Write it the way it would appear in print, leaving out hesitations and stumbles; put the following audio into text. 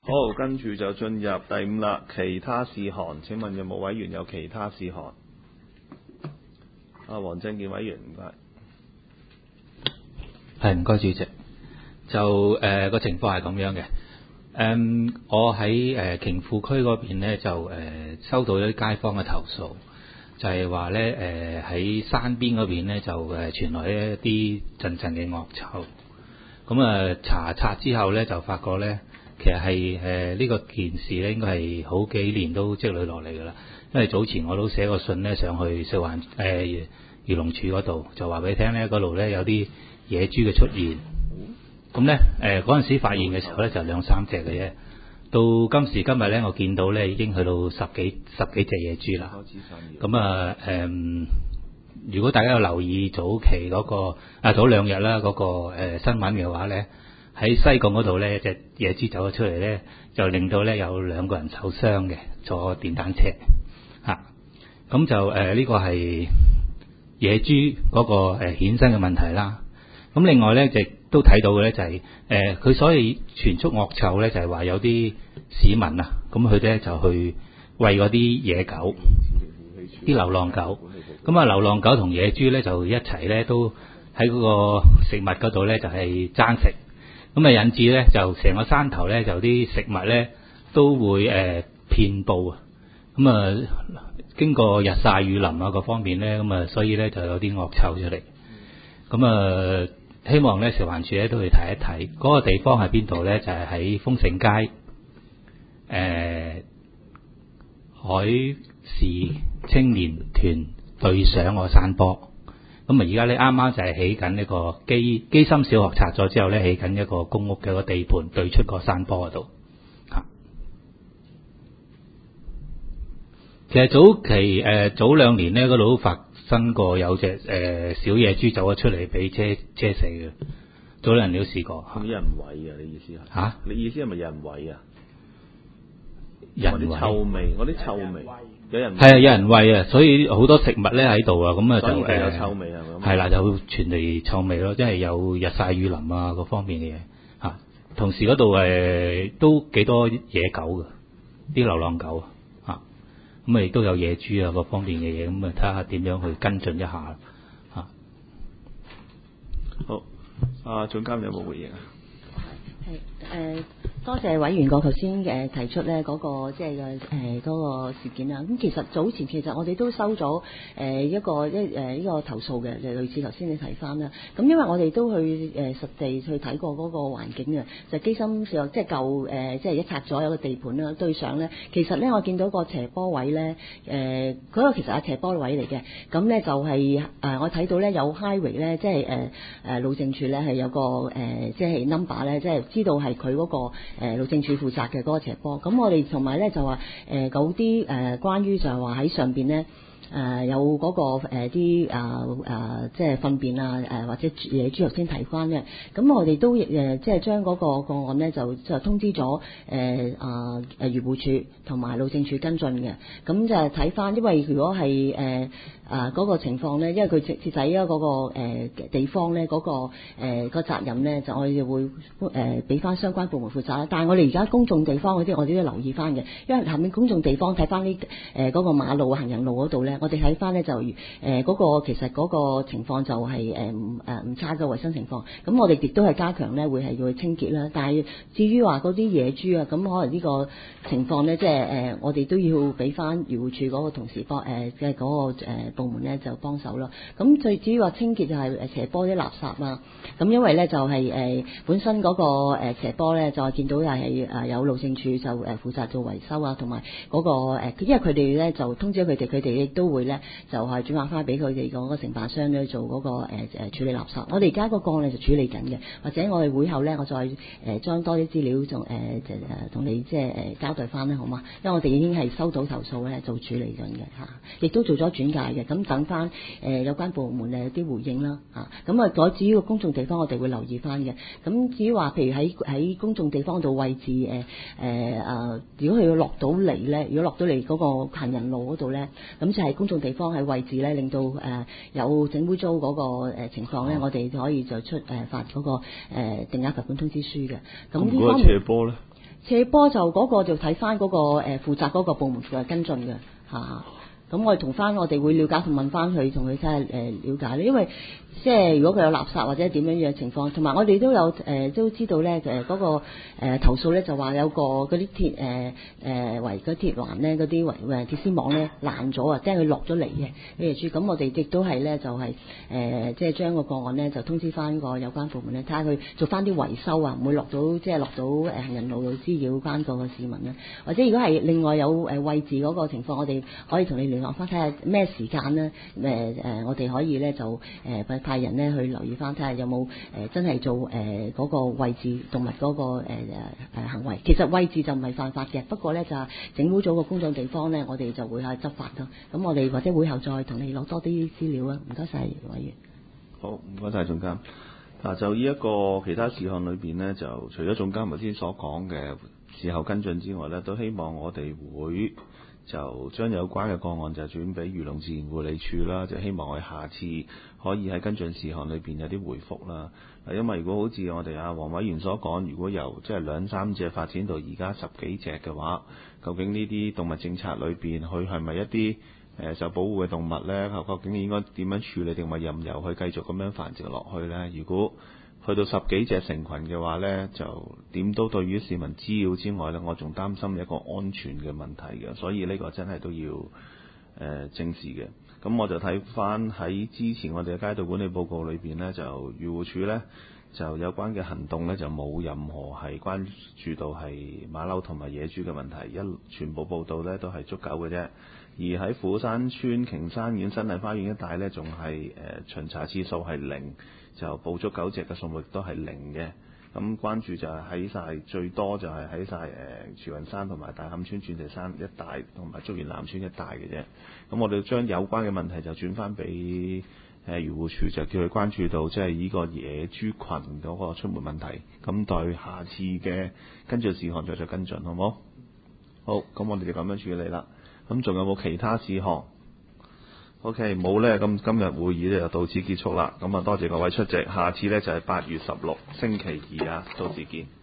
好，跟住就進入第5啦，其他事項。請問有冇委員有其他事項？黃正健委員，唔該。 係，唔該主席。就個情況係咁樣嘅。我喺瓊富區嗰邊咧就收到一啲街坊嘅投訴，就係話咧喺山邊嗰邊咧就傳來一啲陣陣嘅惡臭。咁查察之後咧就發覺咧，其實係呢個件事咧應該係好幾年都積累落嚟㗎啦。因為早前我都寫個信咧上去食環漁農署嗰度，就話俾你聽咧嗰度咧有啲野豬嘅出現。咁咧嗰陣時發現嘅時候咧就2、3隻嘅啫。到今時今日咧，我見到咧已經去到十幾隻野豬啦。咁如果大家有留意早期嗰早2日啦嗰個新聞嘅話咧，喺西貢嗰度咧一隻野豬走咗出嚟咧，就令到咧有2個人受傷嘅，坐電單車嚇。咁就呢個係野豬嗰個衍生嘅問題啦。咁另外咧，亦都睇到嘅咧就係佢所以傳出惡臭咧，就係話有啲市民啊，咁佢咧就去餵嗰啲野狗，啲流浪狗。咁流浪狗同野豬咧就一齊咧都喺嗰個食物嗰度咧就係爭食，咁引致咧就成個山頭咧就啲食物咧都會遍佈啊。咁經過日曬雨淋啊各方面咧，咁所以咧就有啲惡臭出嚟。咁希望咧食環署咧都去睇一睇嗰個地方係邊度咧，就係喺豐盛街海事青年團對上個山坡。咁而家咧啱啱就係起緊呢個基心小學拆咗之後咧，起緊一個公屋嘅個地盤對出個山坡嗰度嚇。其實早期早2年咧嗰度都發生過有隻小野豬走咗出嚟俾車死嘅，早2年都試過嚇。 有人餵啊？你意思係嚇？你意思係咪有人餵啊？ 人餵臭味，嗰啲臭味，有人係啊，有人餵啊，所以好多食物咧喺度啊，咁就有臭味係咪？ 係啦，就傳嚟臭味咯，即係有日曬雨淋啊各方面嘅嘢嚇。同時嗰度都幾多野狗嘅，啲流浪狗啊。咁亦都有野豬啊，各方面嘅嘢，咁睇下點樣去跟進一下嚇。 好，總監有冇回應啊？ 係多謝委員個頭先提出咧嗰個即係嗰個事件啦。咁其實早前我哋都收咗呢個投訴嘅，就類似頭先你提翻啦。咁因為我哋都去實地去睇過嗰個環境嘅，就基心小學即係舊即係一拆咗有個地盤啦，對上咧，其實咧我見到個斜坡位咧嗰個其實係斜坡位嚟嘅。咁咧就係我睇到咧有 highway 咧，即係路政署咧係有個即係 number 咧，即係知道係佢嗰個路政署負責嘅嗰個斜坡。咁我哋同埋咧就話嗰啲關於就係話喺上邊咧有嗰個啲即係糞便啊或者野豬頭先提翻嘅。咁我哋都即係將嗰個個案咧就通知咗漁護署同埋路政署跟進嘅。咁就睇翻，因為如果係嗰個情況咧，因為佢設喺嗰個地方咧，嗰個責任咧，就我哋會俾翻相關部門負責啦。但係我哋而家公眾地方嗰啲，我哋都要留意翻嘅，因為下面公眾地方睇翻呢嗰個馬路行人路嗰度咧，我哋睇翻咧就嗰個其實嗰個情況就係唔差嘅衞生情況。咁我哋亦都係加強咧，會係要去清潔啦。但係至於話嗰啲野豬啊，咁可能呢個情況咧，即係我哋都要俾翻漁護署嗰個同事幫即係嗰個部門咧就幫手咯。咁最至於話清潔就係斜坡啲垃圾啊。咁因為咧就係本身嗰個斜坡咧就見到係有路政署就負責做維修啊，同埋嗰個因為佢哋咧就通知佢哋亦都會咧就係轉發翻俾佢哋嗰個承辦商咧做嗰個處理垃圾。我哋而家個個案就處理緊嘅，或者我哋會後咧我再將多啲資料仲同你即係交代翻啦，好嘛？因為我哋已經係收到投訴咧做處理緊嘅嚇，亦都做咗轉介嘅。咁等翻有關部門有啲回應啦嚇。咁至於個公眾地方，我哋會留意翻嘅。咁至於話譬如喺公眾地方度位置如果佢要落到嚟咧，如果落到嚟嗰個行人路嗰度咧，咁就係公眾地方喺位置咧，令到有整污糟嗰個情況咧，我哋可以就發嗰個定額罰款通知書嘅。咁呢方面斜坡咧？ 斜坡就嗰個就睇翻嗰個負責嗰個部門嘅跟進嘅嚇。咁我哋同翻我哋會了解同問翻佢，同佢睇下了解咧，因為即係如果佢有垃圾或者點樣嘅情況，同埋我哋都有都知道咧嗰個投訴咧就話有個嗰啲鐵圍嗰鐵環咧嗰啲鐵絲網咧爛咗啊，即係佢落咗嚟嘅呢隻豬。咁我哋亦都係咧就係即係將個案咧就通知翻個有關部門咧，睇下佢做翻啲維修啊，唔會落到行人路度滋擾翻個市民啦。或者如果係另外有位置嗰個情況，我哋可以同你聯絡翻睇下咩時間咧我哋可以咧就派人咧去留意翻，睇下有冇真係做嗰個位置動物嗰個行為。其實位置就唔係犯法嘅，不過咧就係整污咗個公眾地方咧，我哋就會去執法咯。咁我哋或者會後再同你攞多啲資料啊。唔該晒，委員。 好，唔該晒總監。就呢一個其他事項裏邊呢，就除咗總監頭先所講嘅事後跟進之外呢，都希望我哋會就將有關嘅個案就轉俾漁農自然護理署啦，就希望我哋下次可以喺跟進事項裏邊有啲回覆啦。因為如果好似我哋黃委員所講，如果由即係2-3隻發展到而家10幾隻嘅話，究竟呢啲動物政策裏邊佢係咪一啲受保護嘅動物呢？究竟應該點樣處理，定係任由佢繼續咁樣繁殖落去呢？如果去到10幾隻成群嘅話呢，就點都對於市民滋擾之外呢，我仲擔心一個安全嘅問題嘅，所以呢個真係都要正視嘅。咁我就睇翻喺之前我哋嘅街道管理報告裏邊呢，就漁護署呢，就有關嘅行動呢，就冇任何係關注到係馬騮同埋野豬嘅問題，全部報道呢都係足夠嘅啫。而喺虎山村瓊山苑新麗花園一帶呢，仲係巡查次數係0，就捕捉狗隻嘅數目都係0嘅。咁關注就係喺晒最多就係喺晒慈雲山同埋大磡村鑽石山一帶同埋竹園南村一帶嘅啫。咁我哋將有關嘅問題就轉翻俾漁護署，就叫佢關注到即係呢個野豬群嗰個出沒問題。咁對下次嘅跟進事項再跟進，好唔好？好，咁我哋就咁樣處理啦。咁仲有冇其他事項 ？OK， 冇呢。咁今日會議呢就到此結束啦。咁多謝各位出席，下次呢就係8月16星期二啊，到時見。